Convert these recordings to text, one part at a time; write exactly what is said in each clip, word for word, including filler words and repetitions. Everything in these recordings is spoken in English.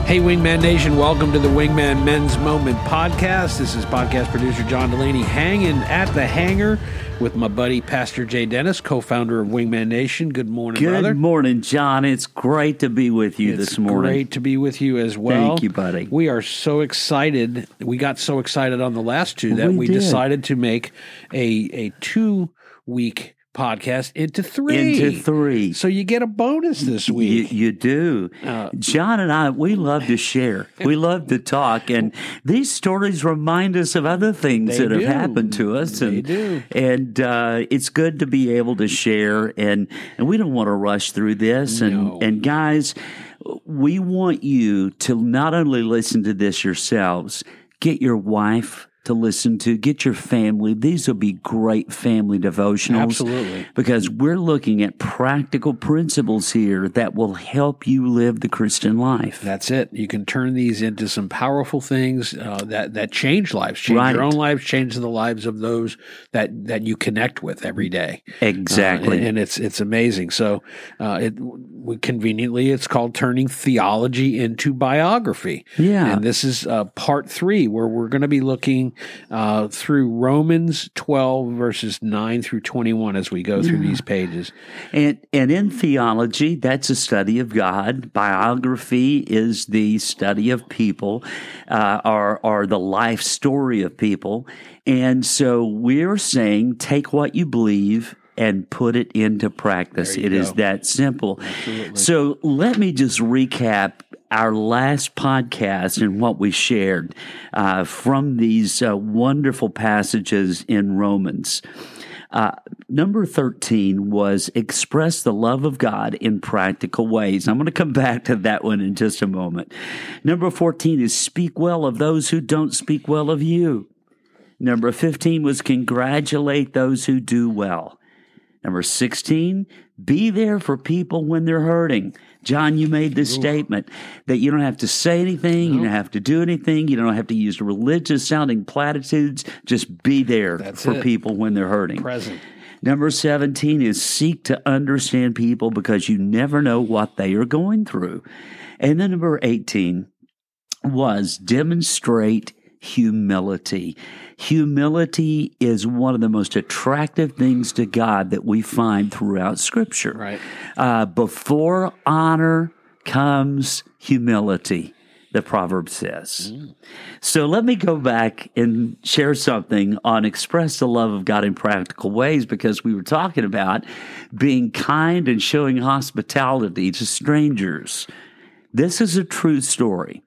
Hey, Wingman Nation, welcome to the Wingman Men's Moment podcast. This is podcast producer John Delaney hanging at the hangar with my buddy Pastor Jay Dennis, co-founder of Wingman Nation. Good morning, Good brother. Good morning, John. It's great to be with you it's this morning. It's great to be with you as well. Thank you, buddy. We are so excited. We got so excited on the last two that we, we did. decided to make a, a two-week podcast into three. Into three. So you get a bonus this week. You, you do. Uh, John and I, we love to share. We love to talk. And these stories remind us of other things that do. have happened to us. They and, do. And uh, it's good to be able to share. And, and we don't want to rush through this. No. And, and guys, we want you to not only listen to this yourselves, get your wife to listen to, get your family. These will be great family devotionals. Absolutely. Because we're looking at practical principles here that will help you live the Christian life. That's it. You can turn these into some powerful things uh, that, that change lives, change right. your own lives, change the lives of those that, that you connect with every day. Exactly. Uh, and, and it's it's amazing. So uh, it we, conveniently, it's called Turning Theology into Biography. Yeah. And this is uh, part three, where we're going to be looking Uh, through Romans twelve, verses nine through twenty-one as we go through yeah. these pages. And, and in theology, that's a study of God. Biography is the study of people, uh, or, or the life story of people. And so we're saying, take what you believe and put it into practice. It go. is that simple. Absolutely. So let me just recap our last podcast and what we shared uh, from these uh, wonderful passages in Romans. Uh, number thirteen was express the love of God in practical ways. I'm going to come back to that one in just a moment. Number fourteen is speak well of those who don't speak well of you. Number fifteen was congratulate those who do well. Number sixteen, be there for people when they're hurting. John, you made this Ooh. statement that you don't have to say anything, no. you don't have to do anything, you don't have to use religious-sounding platitudes. Just be there That's for it. people when they're hurting. Present. Number seventeen is seek to understand people because you never know what they are going through. And then number eighteen was demonstrate humility. Humility is one of the most attractive things to God that we find throughout Scripture. Right. Uh, before honor comes humility, the proverb says. Mm. So let me go back and share something on express the love of God in practical ways, because we were talking about being kind and showing hospitality to strangers. This is a true story.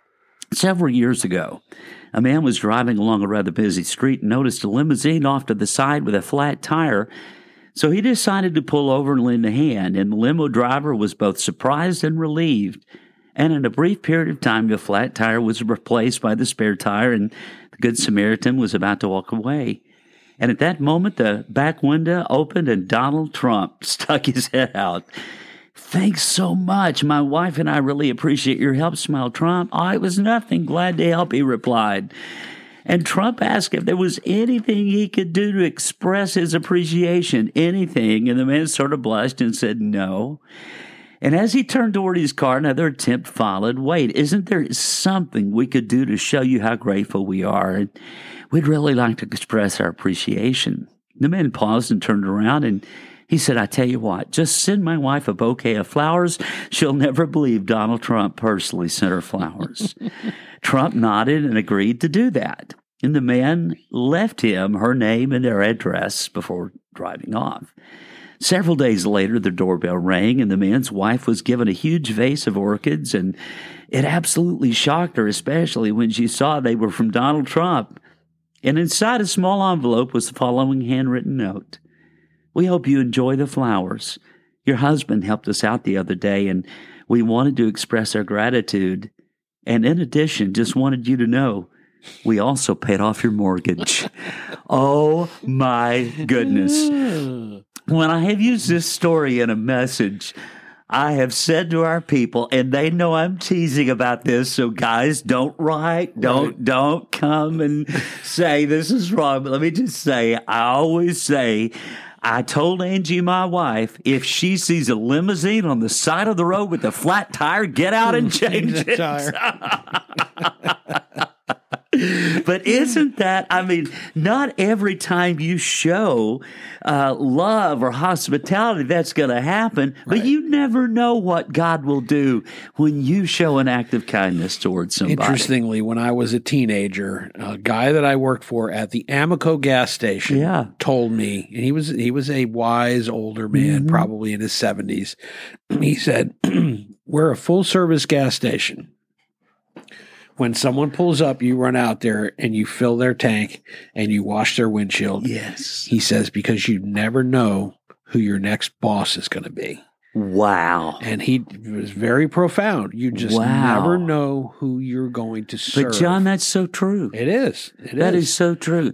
Several years ago, a man was driving along a rather busy street and noticed a limousine off to the side with a flat tire. So he decided to pull over and lend a hand, and the limo driver was both surprised and relieved. And in a brief period of time, the flat tire was replaced by the spare tire, and the Good Samaritan was about to walk away. And at that moment, the back window opened and Donald Trump stuck his head out. Thanks so much. My wife and I really appreciate your help, smiled Trump. Oh, it was nothing. Glad to help, he replied. And Trump asked if there was anything he could do to express his appreciation, anything. And the man sort of blushed and said no. And as he turned toward his car, another attempt followed. Wait, isn't there something we could do to show you how grateful we are? And we'd really like to express our appreciation. The man paused and turned around, and he said, I tell you what, just send my wife a bouquet of flowers. She'll never believe Donald Trump personally sent her flowers. Trump nodded and agreed to do that. And the man left him her name and their address before driving off. Several days later, the doorbell rang, and the man's wife was given a huge vase of orchids, and it absolutely shocked her, especially when she saw they were from Donald Trump. And inside a small envelope was the following handwritten note. We hope you enjoy the flowers. Your husband helped us out the other day, and we wanted to express our gratitude. And in addition, just wanted you to know, we also paid off your mortgage. Oh, my goodness. When I have used this story in a message, I have said to our people, and they know I'm teasing about this, so guys, don't write, don't Right. don't come and say this is wrong. But let me just say, I always say, I told Angie, my wife, if she sees a limousine on the side of the road with a flat tire, get out and change the it. tire. But isn't that, I mean, not every time you show uh, love or hospitality that's going to happen, Right. but you never know what God will do when you show an act of kindness towards somebody. Interestingly, when I was a teenager, a guy that I worked for at the Amoco gas station Yeah. told me, and he was he was a wise older man, Mhm. probably in his seventies. He said, "We're a full service gas station. When someone pulls up, you run out there and you fill their tank and you wash their windshield." Yes. He says, because you never know who your next boss is going to be. Wow. And he was very profound. You just Wow. never know who you're going to serve. But John, that's so true. It is. It That is. is so true.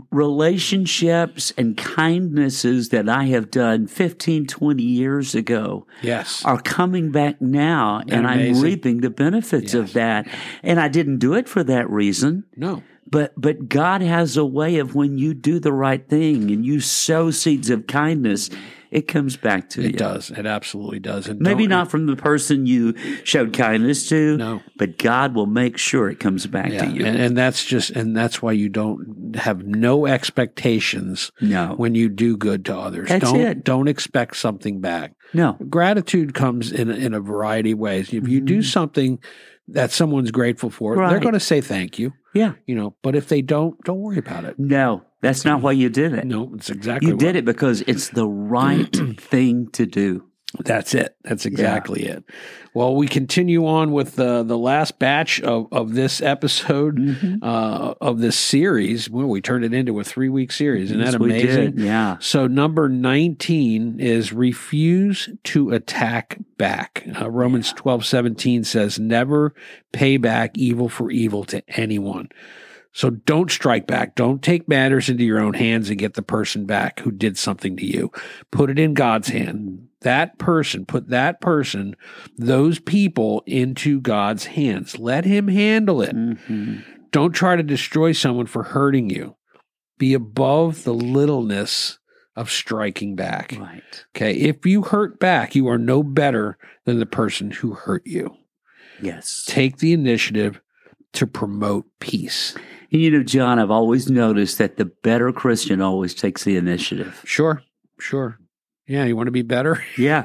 Relationships and kindnesses that I have done fifteen, twenty years ago Yes. are coming back now, Isn't and that I'm amazing? reaping the benefits Yes. of that. And I didn't do it for that reason. No. But but God has a way of when you do the right thing and you sow seeds of kindness, it comes back to you. It does. It absolutely does. And Maybe don't- not from the person you showed kindness to, No. but God will make sure it comes back Yeah. to you. And, and that's just, and that's why you don't have no expectations No. when you do good to others. That's don't, it. Don't expect something back. No. Gratitude comes in, in a variety of ways. If you do something that someone's grateful for, they're Mm-hmm. Right. going to say thank you, Yeah. you know, but if they don't, don't worry about it. No, that's not why you did it. No, it's exactly You what- did it because it's the right thing to do. That's it. That's exactly it. Well, we continue on with the the last batch of, of this episode Mm-hmm. uh, of this series. Well, we turned it into a three week series. Isn't Yes, that we amazing? did. Yeah. So number nineteen is refuse to attack back. Uh, Romans twelve seventeen says, never pay back evil for evil to anyone. So don't strike back. Don't take matters into your own hands and get the person back who did something to you. Put it in God's hand. That person, put that person, those people into God's hands. Let him handle it. Mm-hmm. Don't try to destroy someone for hurting you. Be above the littleness of striking back. Right. Okay. If you hurt back, you are no better than the person who hurt you. Yes. Take the initiative to promote peace. And you know, John, I've always noticed that the better Christian always takes the initiative. Sure. Sure. Yeah. You want to be better? Yeah.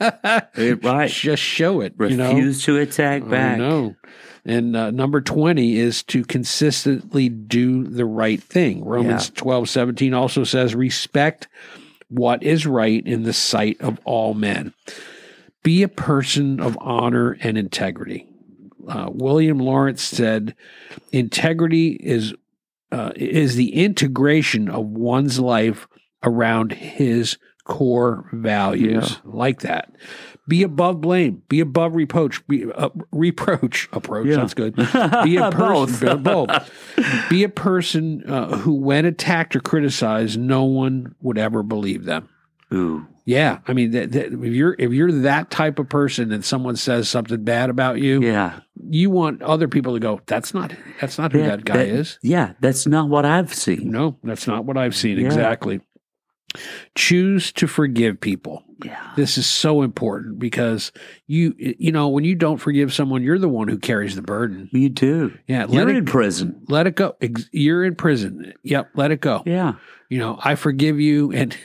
Right. Just show it. You know? Refuse to attack back. I know. And uh, number twenty is to consistently do the right thing. Romans Yeah. twelve seventeen also says, respect what is right in the sight of all men. Be a person of honor and integrity. Uh, William Lawrence said, integrity is uh, is the integration of one's life around his core values. Yeah. Like that. Be above blame. Be above reproach. Be uh, reproach. Approach. Yeah. That's good. Be a person. Both. both. Be a person uh, who, when attacked or criticized, no one would ever believe them. Ooh. Yeah, I mean, that, that, if you're if you're that type of person and someone says something bad about you, Yeah. you want other people to go, "That's not that's not who that, That- guy that- is." Yeah. That's not what I've seen. No, that's not what I've seen Yeah. exactly. Choose to forgive people. Yeah. This is so important because you you know when you don't forgive someone, you're the one who carries the burden. You do. Yeah, let You're it in prison. let it go. Ex- You're in prison. Yep, let it go. Yeah. You know, I forgive you. And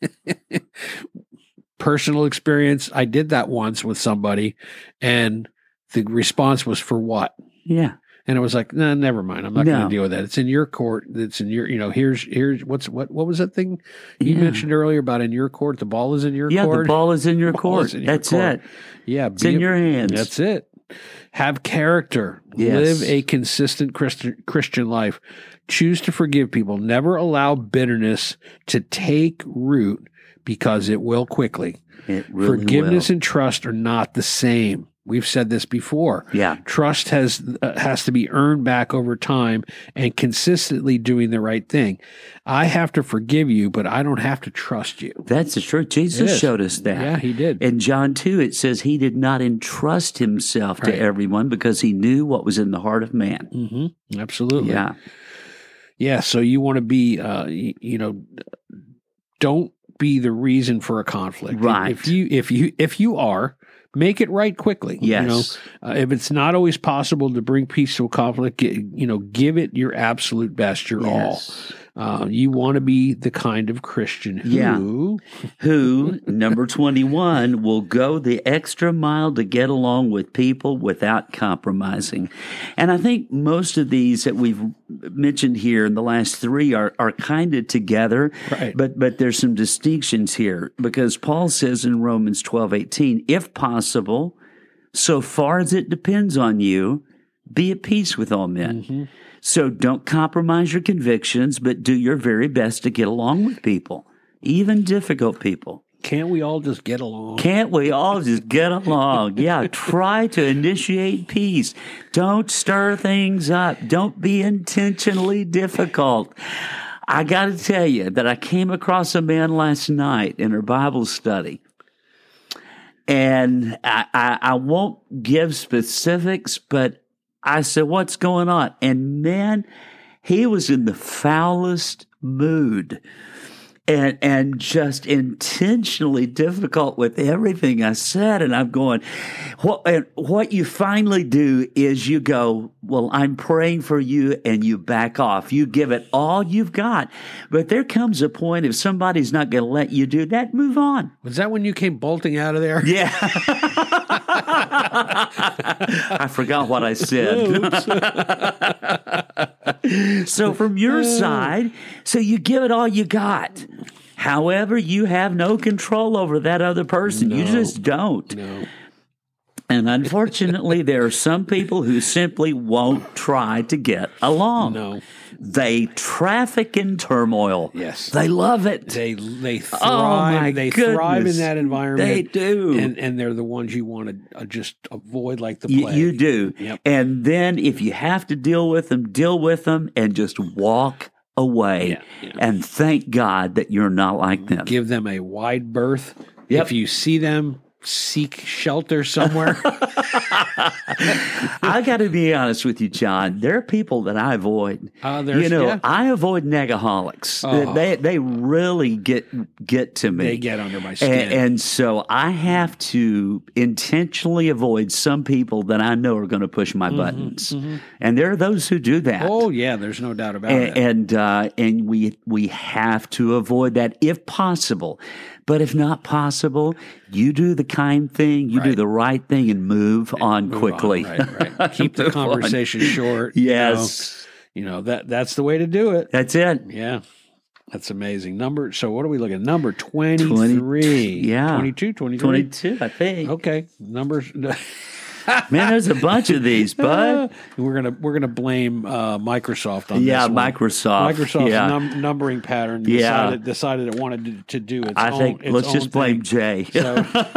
personal experience, I did that once with somebody, and the response was for what? Yeah. And it was like, no, nah, never mind. I'm not going No. to deal with that. It's in your court. It's in your, you know, here's, here's what's, what, what was that thing you Yeah. mentioned earlier about in your court? The ball is in your Yeah. court. The ball is in your Ball court. is in your That's court. it. Yeah. It's in your hands. That's it. Have character. Yes. Live a consistent Christian, Christian life. Choose to forgive people. Never allow bitterness to take root because it will quickly. It really Forgiveness will. and trust are not the same. We've said this before. Yeah. Trust has uh, has to be earned back over time and consistently doing the right thing. I have to forgive you, but I don't have to trust you. That's the truth. It Jesus is. showed us that. Yeah, he did. In John two, it says he did not entrust himself Right. to everyone because he knew what was in the heart of man. Mm-hmm. Absolutely. Yeah. Yeah. So you want to be, uh, you, you know, don't be the reason for a conflict. Right. If you if you if you are, make it right quickly. Yes. You know, uh, if it's not always possible to bring peace to a conflict, get, you know, give it your absolute best, your Yes. all. Uh, you want to be the kind of Christian who, Yeah. who, number twenty-one, will go the extra mile to get along with people without compromising. And I think most of these that we've mentioned here in the last three are, are kind of together, Right. but but there's some distinctions here because Paul says in Romans twelve eighteen, if possible, so far as it depends on you, be at peace with all men. Mm-hmm. So don't compromise your convictions, but do your very best to get along with people, even difficult people. can't we all just get along? Can't we all just get along? Yeah, try to initiate peace. Don't stir things up. Don't be intentionally difficult. I got to tell you that I came across a man last night in our Bible study. And I, I, I won't give specifics, but I said, what's going on? And man, he was in the foulest mood and and just intentionally difficult with everything I said. And I'm going, what, and what you finally do is you go, well, I'm praying for you, and you back off. You give it all you've got. But there comes a point, if somebody's not going to let you do that, move on. Was that when you came bolting out of there? Yeah. I forgot what I said. So from your side, so you give it all you got. However, you have no control over that other person. No. You just don't. No. And unfortunately, there are some people who simply won't try to get along. No. They traffic in turmoil. Yes. They love it. They they thrive. Oh, my they thrive in goodness. that environment. They do. and and they're the ones you want to uh, just avoid like the You, plague. you do. Yep. And then if you have to deal with them, deal with them and just walk away. Yeah, yeah. And thank God that you're not like them. Give them a wide berth. Yep. If you see them, seek shelter somewhere. I got to be honest with you, John. There are people that I avoid. Uh, there's- you know, yeah. I avoid negaholics. Oh. They they really get get to me. They get under my skin. And, and so I have to intentionally avoid some people that I know are going to push my buttons. And there are those who do that. oh yeah, there's no doubt about and it. and, uh, and we we have to avoid that if possible. But if not possible, you do the kind thing, you do Right. the right thing, and move on Move quickly. on, right, right. Keep the Move on. conversation short. you know. Yes, You know, that that's the way to do it. that's it. Yeah. That's amazing. Number so what are we looking at? Number twenty-three. yeah. twenty-two, twenty-three. Twenty-two, I think. Okay. Numbers Man, there's a bunch of these, bud. we're gonna we're gonna blame uh, Microsoft on Yeah, this one. Microsoft. Microsoft's yeah. num- numbering pattern Yeah. decided, decided it wanted to, to do its I own. think its let's own just blame thing. Jay. So,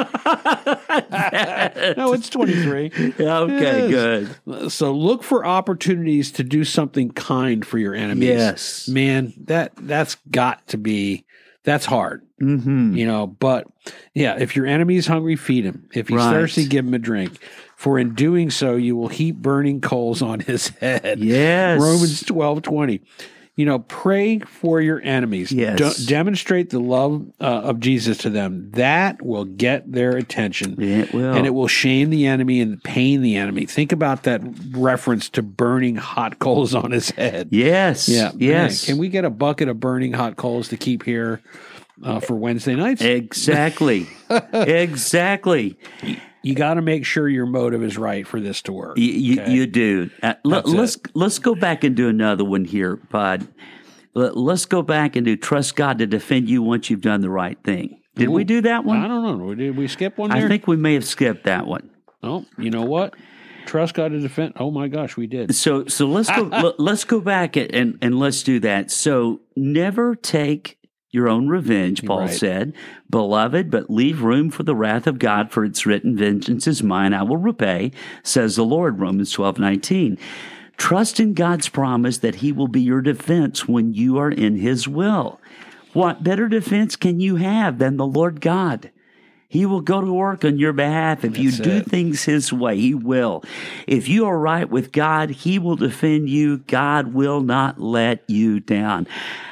no, it's twenty-three. Okay, Yes. good. So look for opportunities to do something kind for your enemies. Yes. Man, that that's got to be that's hard. Mm-hmm. You know, but yeah, if your enemy is hungry, feed him. If he's Right. thirsty, give him a drink. For in doing so, you will heap burning coals on his head. Yes. Romans twelve twenty. You know, pray for your enemies. Yes. Don't demonstrate the love uh, of Jesus to them. That will get their attention. It will. And it will shame the enemy and pain the enemy. Think about that reference to burning hot coals on his head. Yes. Yeah. Yes. Man, can we get a bucket of burning hot coals to keep here uh, for Wednesday nights? Exactly. Exactly. You got to make sure your motive is right for this to work. You, you, okay? you do. Uh, let, That's let's let's go back and do another one here, Bud. Let, let's go back and do trust God to defend you once you've done the right thing. Did we Ooh. do that I one? don't know. Did we skip one I there? think we may have skipped that one. Oh, you know what? Trust God to defend. Oh my gosh, we did. So so let's go let, let's go back and and let's do that. So never take your own revenge, Paul Right. said, beloved, but leave room for the wrath of God, for it's written, vengeance is mine, I will repay, says the Lord, Romans twelve nineteen. Trust in God's promise that he will be your defense when you are in his will. What better defense can you have than the Lord God? He will go to work on your behalf. If you That's do it. things his way, he will. If you are right with God, he will defend you. God will not let you down.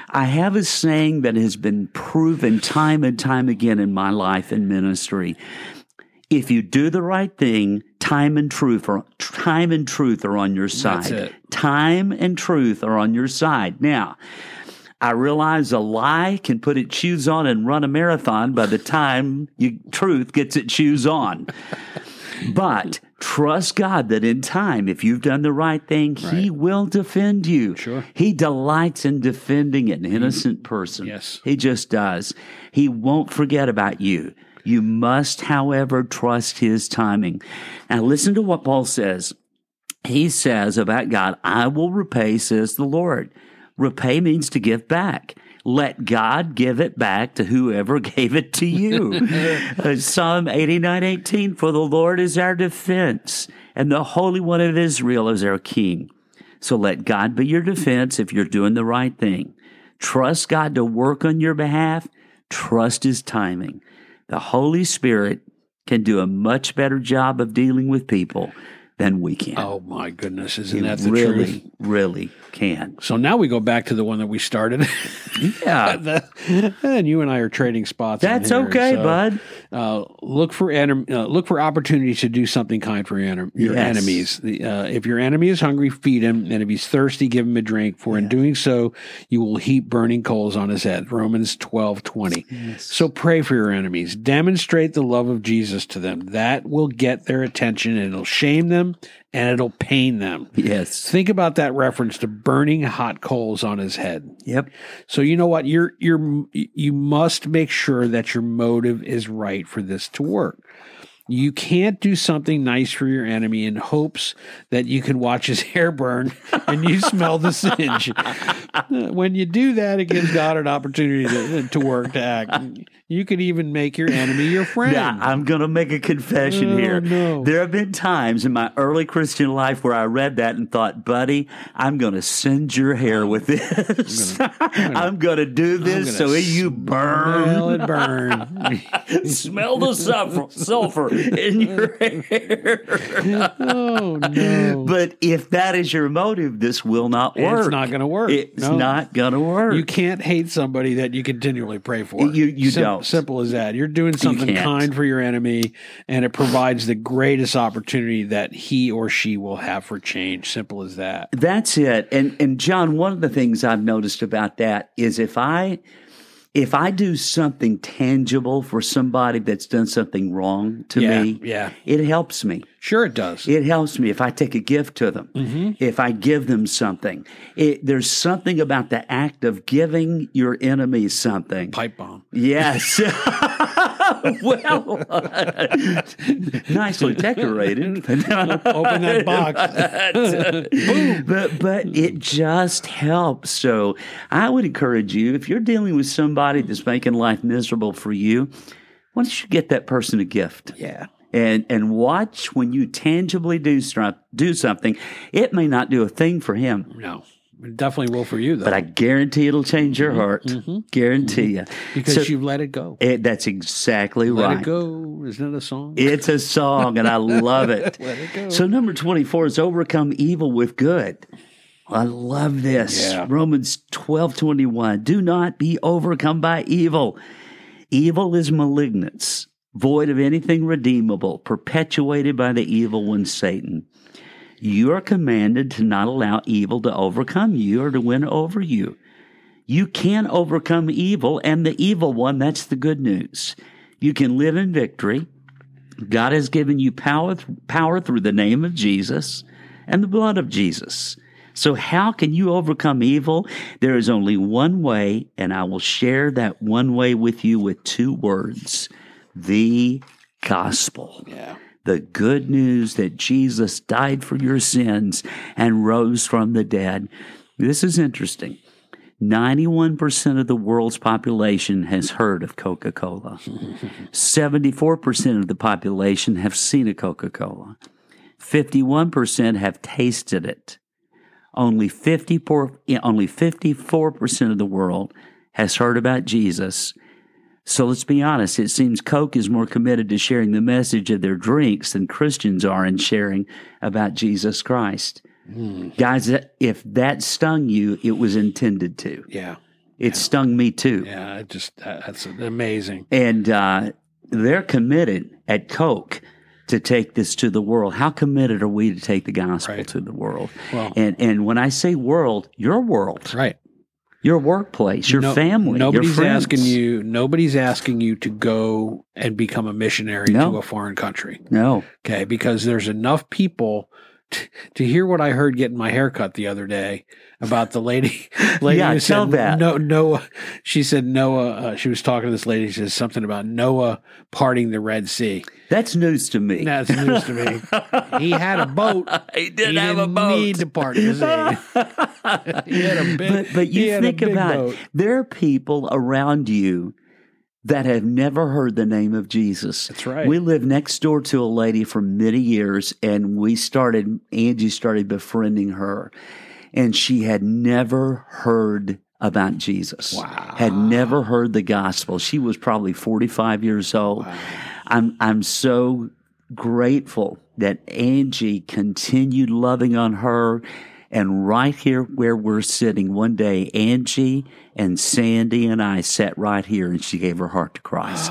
I have a saying that has been proven time and time again in my life and ministry. If you do the right thing, time and truth are time and truth are on your side. That's it. Time and truth are on your side. Now, I realize a lie can put its shoes on and run a marathon by the time you, truth gets its shoes on. But trust God that in time, if you've done the right thing, right. He will defend you. Sure. He delights in defending an innocent person. Yes. He just does. He won't forget about you. You must, however, trust His timing. Now, listen to what Paul says. He says about God, I will repay, says the Lord. Repay means to give back. Let God give it back to whoever gave it to you. uh, Psalm eighty-nine eighteen, for the Lord is our defense, and the Holy One of Israel is our King. So let God be your defense if you're doing the right thing. Trust God to work on your behalf. Trust His timing. The Holy Spirit can do a much better job of dealing with people than we can. Oh, my goodness. Isn't He that the really, truth? really can. So now we go back to the one that we started. Yeah. the, and you and I are trading spots. That's on here. okay, So, bud. Uh, look for enem- uh, look for opportunities to do something kind for your, en- your Yes. enemies. The, uh, if your enemy is hungry, feed him, and if he's thirsty, give him a drink. For in doing so, you will heap burning coals on his head. Romans twelve twenty. Yes. So pray for your enemies. Demonstrate the love of Jesus to them. That will get their attention, and it'll shame them, and it'll pain them. Yes. Think about that reference to burning hot coals on his head. Yep. So you know what? You're you're you must make sure that your motive is right for this to work. You can't do something nice for your enemy in hopes that you can watch his hair burn and you smell the singe. When you do that, it gives God an opportunity to, to work, to act. You could even make your enemy your friend. Yeah, I'm going to make a confession Oh, here. no. There have been times in my early Christian life where I read that and thought, buddy, I'm going to singe your hair with this. I'm going to do this so you burn. Smell it burn. Smell the sulfur, sulfur in your hair. Oh, no. But if that is your motive, this will not work. It's not going to work. It's No. not going to work. You can't hate somebody that you continually pray for. You- you Sim- don't. Simple as that. You're doing something can't. kind for your enemy, and it provides the greatest opportunity that he or she will have for change. Simple as that. That's it. And and John, one of the things I've noticed about that is if I if I do something tangible for somebody that's done something wrong to Yeah, me, yeah. it helps me. Sure, it does. It helps me if I take a gift to them, Mm-hmm. if I give them something. It, there's something about the act of giving your enemy something. Pipe bomb. Yes. Well, nicely decorated. Open that box. Boom. But but it just helps. So I would encourage you, if you're dealing with somebody that's making life miserable for you, why don't you get that person a gift? Yeah. And and watch when you tangibly do stru- do something. It may not do a thing for him, No. It definitely will for you, though. but I guarantee it'll change your heart. Guarantee you. because So- you've let it go. It, that's exactly Let right. it go. Isn't that a song? It's a song, and I love it. Let it go. So number twenty-four is overcome evil with good. I love this. Yeah. Romans twelve twenty-one. Do not be overcome by evil. Evil is malignance, void of anything redeemable, perpetuated by the evil one, Satan. You are commanded to not allow evil to overcome you or to win over you. You can overcome evil and the evil one. That's the good news. You can live in victory. God has given you power, power through the name of Jesus and the blood of Jesus. So how can you overcome evil? There is only one way, and I will share that one way with you with two words: the gospel. Yeah. The good news that Jesus died for your sins and rose from the dead. This is interesting. ninety-one percent of the world's population has heard of Coca-Cola. seventy-four percent of the population have seen a Coca-Cola. fifty-one percent have tasted it. Only fifty-four, only fifty-four percent of the world has heard about Jesus. So let's be honest, it seems Coke is more committed to sharing the message of their drinks than Christians are in sharing about Jesus Christ. Mm. Guys, if that stung you, it was intended to. Yeah. It stung me too. Yeah, it just that's amazing. And uh, they're committed at Coke to take this to the world. How committed are we to take the gospel Right. to the world? Well, And and when I say world, your world, right. your workplace, your No- family, Nobody's your friends. asking you. Nobody's asking you to go and become a missionary No. to a foreign country. No. Okay, because there's enough people t- to hear what I heard getting my hair cut the other day about the lady. lady Yeah, who tell said, that. No, Noah. She said Noah. Uh, she was talking to this lady. She said something about Noah parting the Red Sea. That's news to me. That's news to me. He had a boat. He did He have didn't a boat. need to part the sea. He had a big. but but he you had a think big about boat. it. There are people around you that have never heard the name of Jesus. That's right. We lived next door to a lady for many years, and we started, Angie started befriending her, and she had never heard about Jesus. Wow. Had never heard the gospel. She was probably forty-five years old. Wow. I'm I'm so grateful that Angie continued loving on her. And right here where we're sitting one day, Angie and Sandy and I sat right here, and she gave her heart to Christ.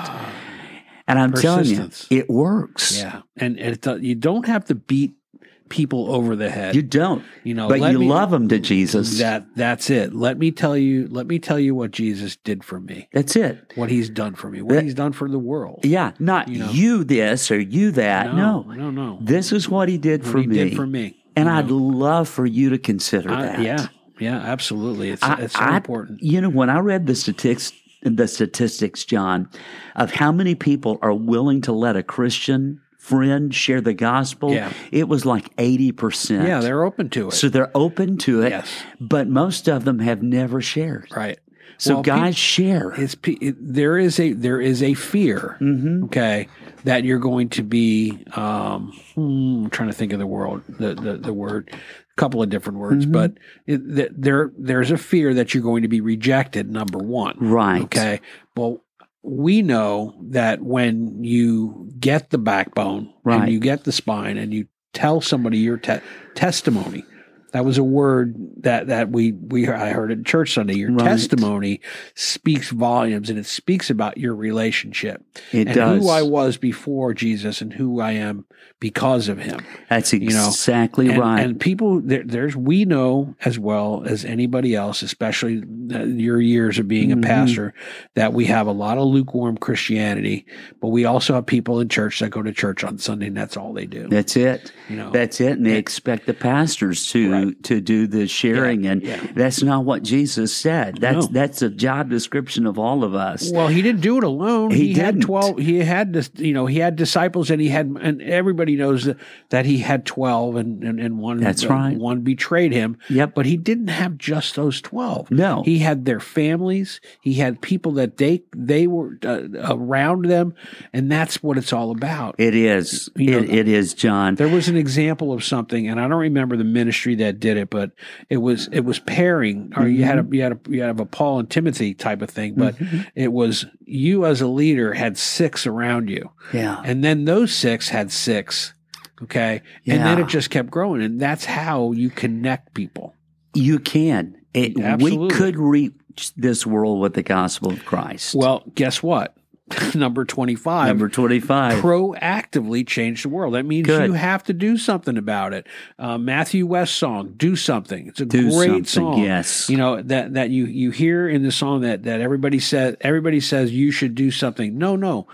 And I'm telling you, Persistence. it works. Yeah, and, and it, do- you don't have to beat people over the head. You don't, You know, but let you me- love them to Jesus. That that's it. Let me tell you. Let me tell you what Jesus did for me. That's it. What He's done for me. What That- He's done for the world. Yeah, not You you, know. this or you that. No, no, no. This is what he did What for He me. did for me. And you I'd know. love for you to consider I- that. yeah, yeah, absolutely. It's I- it's so I- important. You know, when I read the statistics, the statistics, John, of how many people are willing to let a Christian friend share the gospel, Yeah. it was like eighty percent. Yeah, they're open to it. So they're open to it, Yes. but most of them have never shared. right. So Well, guys, peop- share. It's pe- it, there is a there is a fear, Mm-hmm. okay, that you're going to be. Um, hmm, I'm trying to think of the word, the the, the word, a couple of different words, Mm-hmm. but it, th- there there's a fear that you're going to be rejected. Number one, Right. Okay. Well, we know that when you get the backbone Right. and you get the spine and you tell somebody your te- testimony. That was a word that, that we, we I heard at church Sunday. Your Right. testimony speaks volumes, and it speaks about your relationship It and does. who I was before Jesus and who I am because of Him. That's you know, exactly And, right. and people, there, there's we know as well as anybody else, especially uh, your years of being Mhm. a pastor, that we have a lot of lukewarm Christianity, but we also have people in church that go to church on Sunday, and that's all they do. That's it. You know, That's it. And they expect the pastors to Right. to do the sharing, Yeah, and yeah. that's not what Jesus said. That's No. that's a job description of all of us. Well, He didn't do it alone. He He, had didn't. twelve. He had this. You know, he had disciples, and he had, and everybody knows that, that he had twelve, and and, and one. That's uh, right. One betrayed him. Yep. But he didn't have just those twelve. No. He had their families. He had people that they they were uh, around them, and that's what it's all about. It is. You know, it, it is, John. There was an example of something, and I don't remember the ministry that did it, but it was it was pairing, or you had a you had a you had a Paul and Timothy type of thing, but it was you as a leader had six around you, Yeah. and then those six had six, okay, and then Yeah. it just kept growing, and that's how you connect people. You can. It, we Absolutely. could reach this world with the gospel of Christ. Well, guess what? Number twenty-five. Number twenty-five. Proactively change the world. That means Good. you have to do something about it. Uh, Matthew West song, "Do Something." It's a Do great something, song. yes. you know that that you you hear in the song that that everybody says everybody says you should do something. No, no,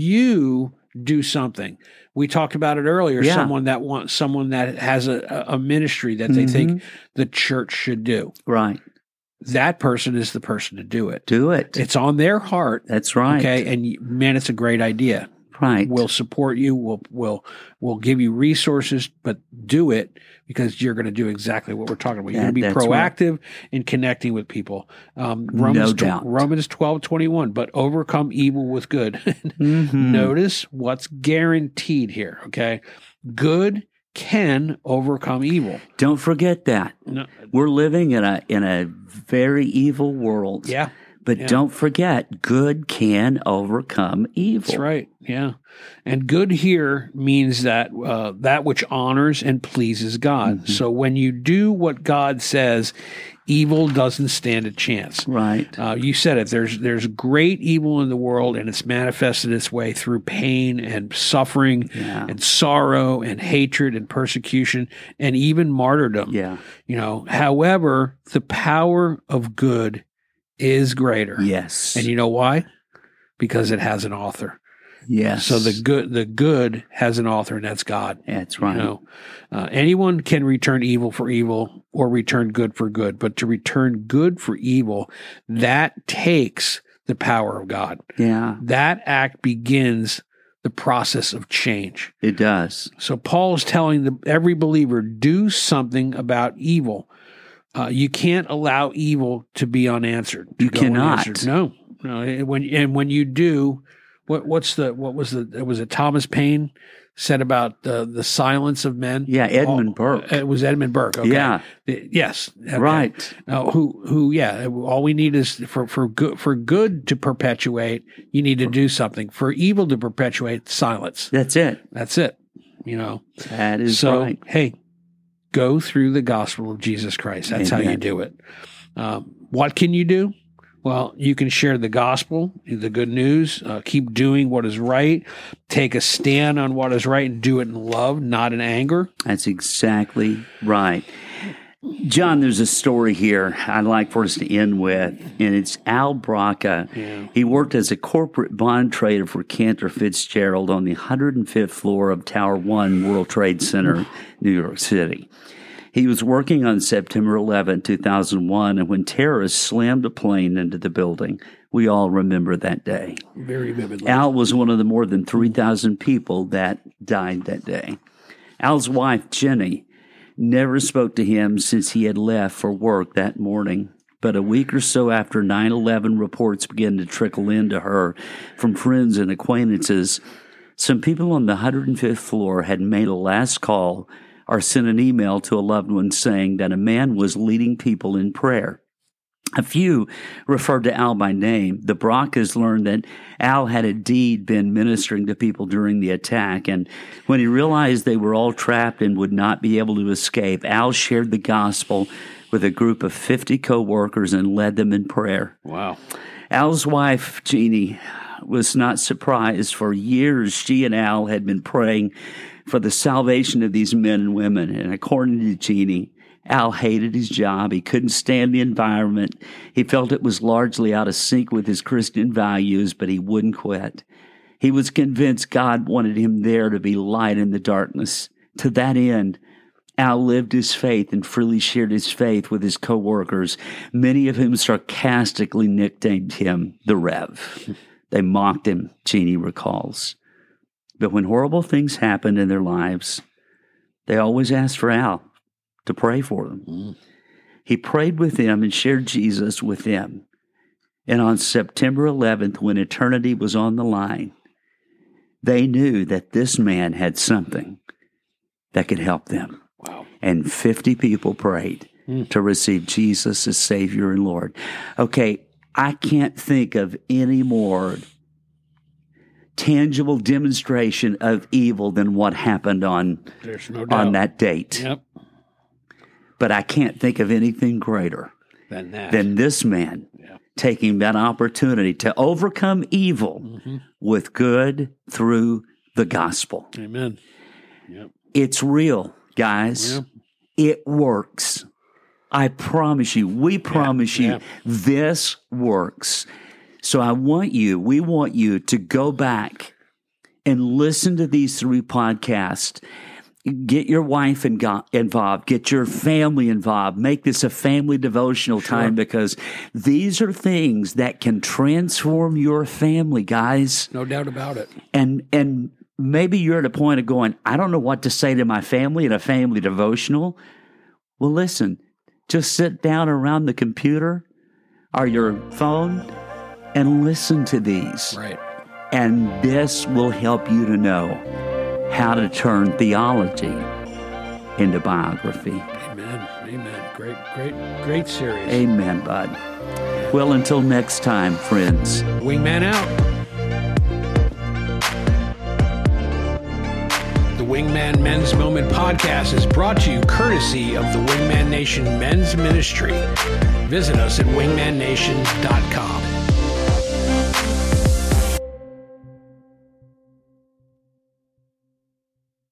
you do something. We talked about it earlier. Yeah. Someone that wants someone that has a, a ministry that they Mm-hmm. think the church should do. Right. That person is the person to do it. Do it. It's on their heart. That's right. Okay, and you- man, it's a great idea. Right. We'll support you. We'll we'll we'll give you resources, but do it because you're going to do exactly what we're talking about. You're That- going to be that's right. proactive in connecting with people. Um, Romans No tw- doubt. Romans twelve twenty one. But overcome evil with good. Mhm. Notice what's guaranteed here. Okay, good can overcome evil. Don't forget that. No, We're living in a in a very evil world. yeah, But Yeah. don't forget, good can overcome evil. That's right. Yeah. And good here means that uh, that which honors and pleases God. Mm-hmm. So when you do what God says, evil doesn't stand a chance. Right. Uh, you said it. There's there's great evil in the world, and it's manifested its way through pain and suffering Yeah. and sorrow and hatred and persecution and even martyrdom. Yeah. You know, however, the power of good is greater. Yes. And you know why? Because it has an author. Yes. So the good, the good has an author, and that's God. That's right. You know, uh, anyone can return evil for evil or return good for good, but to return good for evil, that takes the power of God. Yeah, That act begins the process of change. it does. So Paul is telling the, every believer, do something about evil. Uh, you can't allow evil to be unanswered. to You go cannot. unanswered. No, no. And when and when you do, what what's the what was the was it Thomas Paine said about the the silence of men? Yeah, Edmund Oh, Burke. It was Edmund Burke. Okay. Yeah. The- yes. Okay. Right. Uh, who who? Yeah. All we need is for for good for good to perpetuate. You need to do something. For evil to perpetuate, silence. That's it. That's it. You know. That is So, right. hey, go through the gospel of Jesus Christ. That's how you Amen. do it. Um, what can you do? Well, you can share the gospel, the good news, uh, keep doing what is right, take a stand on what is right, and do it in love, not in anger. That's exactly right. John, there's a story here I'd like for us to end with, and it's Al Braca. Yeah. He worked as a corporate bond trader for Cantor Fitzgerald on the one hundred fifth floor of Tower One World Trade Center, New York City. He was working on September eleventh, two thousand one, and when terrorists slammed a plane into the building, we all remember that day. Very vividly. Al was one of the more than three thousand people that died that day. Al's wife, Jenny, never spoke to him since he had left for work that morning. But a week or so after nine eleven reports began to trickle into her from friends and acquaintances, some people on the one hundred fifth floor had made a last call or sent an email to a loved one saying that a man was leading people in prayer. A few referred to Al by name. The Bracas learned that Al had indeed been ministering to people during the attack, and when he realized they were all trapped and would not be able to escape, Al shared the gospel with a group of fifty co-workers and led them in prayer. Wow. Al's wife, Jeannie, was not surprised. For years, she and Al had been praying for the salvation of these men and women, and according to Jeannie, Al hated his job. He couldn't stand the environment. He felt it was largely out of sync with his Christian values, but he wouldn't quit. He was convinced God wanted him there to be light in the darkness. To that end, Al lived his faith and freely shared his faith with his coworkers, many of whom sarcastically nicknamed him the Rev. They mocked him, Jeannie recalls. But when horrible things happened in their lives, they always asked for Al to pray for them. Mm. He prayed with them and shared Jesus with them. And on September eleventh, when eternity was on the line, they knew that this man had something that could help them. Wow. And fifty people prayed mm. to receive Jesus as Savior and Lord. Okay, I can't think of any more tangible demonstration of evil than what happened on, There's no doubt. on that date. Yep. But I can't think of anything greater Than that. than this man Yeah. taking that opportunity to overcome evil Mm-hmm. with good through the gospel. Amen. Yep. It's real, guys. Yeah. It works. I promise you, we promise you, yeah. this works. So I want you, we want you to go back and listen to these three podcasts. Get your wife involved. Get your family involved. Make this a family devotional Sure. time, because these are things that can transform your family, guys. No doubt about it. And and maybe you're at a point of going, I don't know what to say to my family in a family devotional. Well, listen, just sit down around the computer or your phone and listen to these. Right. And this will help you to know how to turn theology into biography. Amen. Amen. Great, great, great series. Amen, bud. Well, until next time, friends. Wingman out. The Wingman Men's Moment podcast is brought to you courtesy of the Wingman Nation Men's Ministry. Visit us at wingman nation dot com.